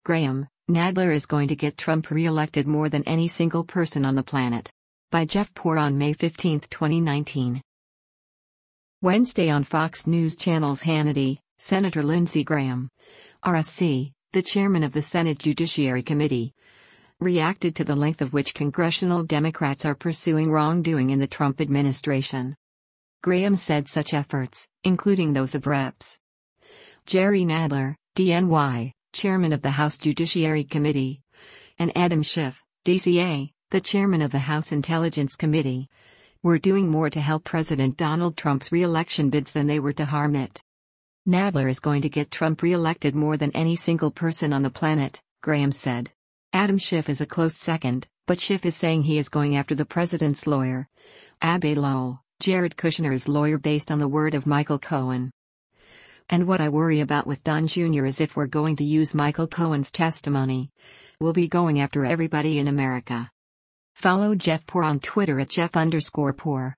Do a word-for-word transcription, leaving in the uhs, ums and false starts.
Graham, Nadler is going to get Trump re-elected more than any single person on the planet. By Jeff Poor on May fifteenth, twenty nineteen. Wednesday on Fox News Channel's Hannity, Senator Lindsey Graham, R S C, the chairman of the Senate Judiciary Committee, reacted to the length of which congressional Democrats are pursuing wrongdoing in the Trump administration. Graham said such efforts, including those of Reps Jerry Nadler, D N Y, chairman of the House Judiciary Committee, and Adam Schiff, D C A, the chairman of the House Intelligence Committee, were doing more to help President Donald Trump's re-election bids than they were to harm it. Nadler is going to get Trump re-elected more than any single person on the planet, Graham said. Adam Schiff is a close second, but Schiff is saying he is going after the president's lawyer, Abbe Lowell, Jared Kushner's lawyer, based on the word of Michael Cohen. And what I worry about with Don Junior is if we're going to use Michael Cohen's testimony, we'll be going after everybody in America. Follow Jeff Poor on Twitter at Jeff underscore Poor.